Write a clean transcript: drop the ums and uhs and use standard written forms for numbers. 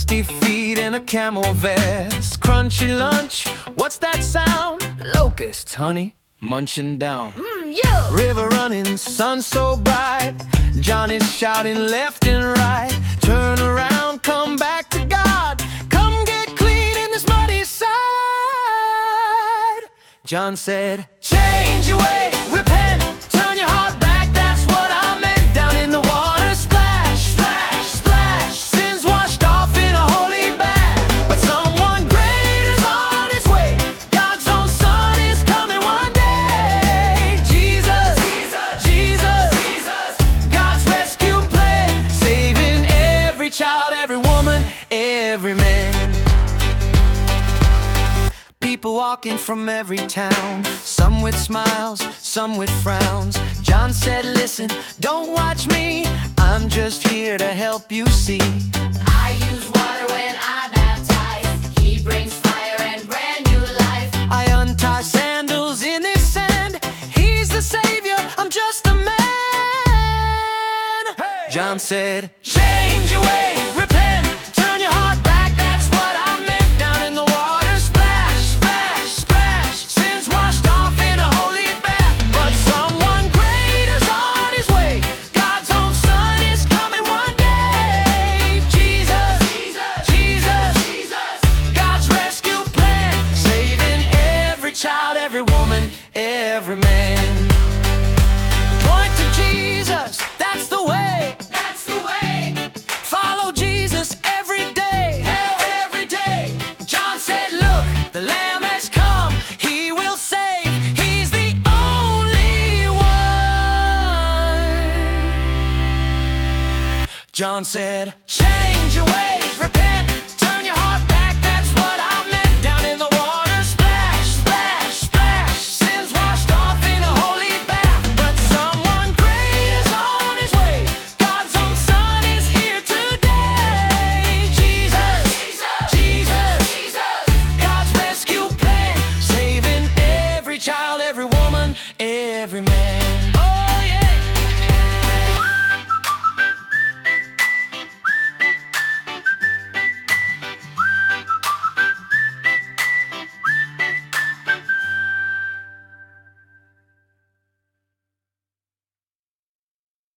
dusty feet in a camel vest. Crunchy lunch, what's that sound? Locusts, honey, munching down. Yeah. River running, sun so bright. Johnny's shouting left and right. Turn around, come back to God. Come get clean in this muddy side. John said, change your way, repent, turn your heart back. That's what I meant. Down in the water, splash, splash, splash. Sins washed off in a holy bath. But someone greater's on his way. God's own son is coming one day. Jesus, Jesus, Jesus, Jesus. God's rescue plan, saving every child, every woman, every man. People walking from every town, some with smiles, some with frowns. John said, listen, don't watch me, I'm just here to help you see. I use water when I baptize. He brings fire and brand new life. I untie sandals in this sand. He's the savior, I'm just a man. John said, change your way, repent, turn your heart back. That's what I meant. Down in the water, splash, splash, splash. Sins washed off in a holy bath. But someone greater's on his way. God's own son is coming one day. Jesus, Jesus, Jesus, Jesus. God's rescue plan, saving every child, every woman, every man. Point to Jesus, that's the way. That's the way. Follow Jesus every day, every day. John said, look, the Lamb has come. He will save. He's the only one. John said,